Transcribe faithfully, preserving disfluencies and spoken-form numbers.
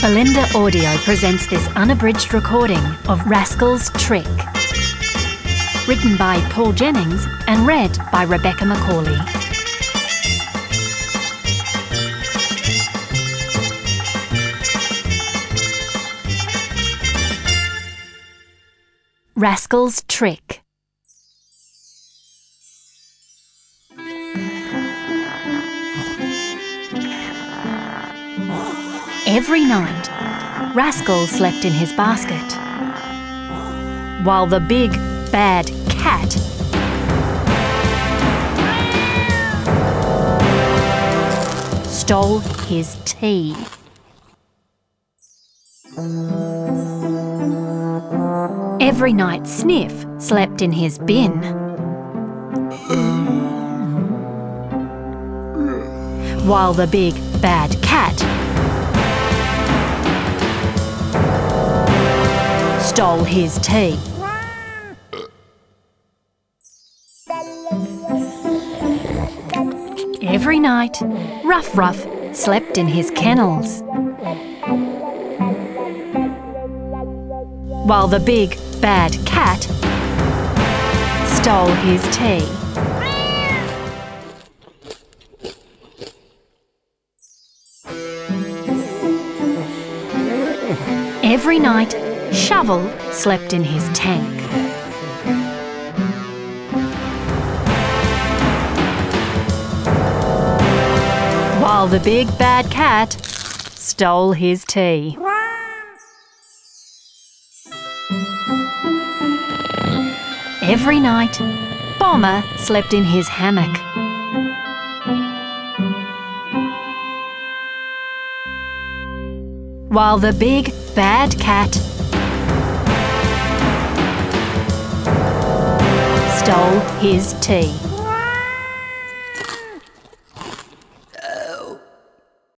Belinda Audio presents this unabridged recording of Rascal's Trick. Written by Paul Jennings and read by Rebecca Macaulay. Rascal's Trick. Every night, Rascal slept in his basket, while the big, bad cat stole his tea. Every night, Sniff slept in his bin, while the big, bad cat stole his tea. Every night, Ruff Ruff slept in his kennels, while the big, bad cat stole his tea. Every night, Shovel slept in his tank, while the big bad cat stole his tea. Every night, Bomber slept in his hammock, while the big bad cat stole his tea.